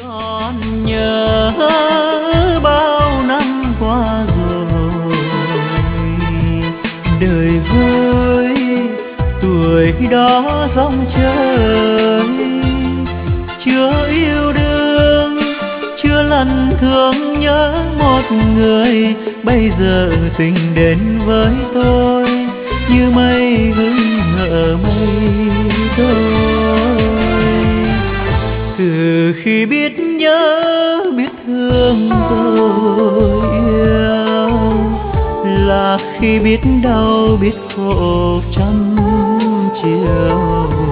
Còn nhớ bao năm qua rồi, đời vui tuổi đó dòng chơi, chưa yêu đương, chưa lần thương nhớ một người. Bây giờ tình đến với tôi như mây gửi ngỡ mây trôi. Từ khi biết nhớ biết thương tôi yêu, là khi biết đau biết khổ trăm chiều.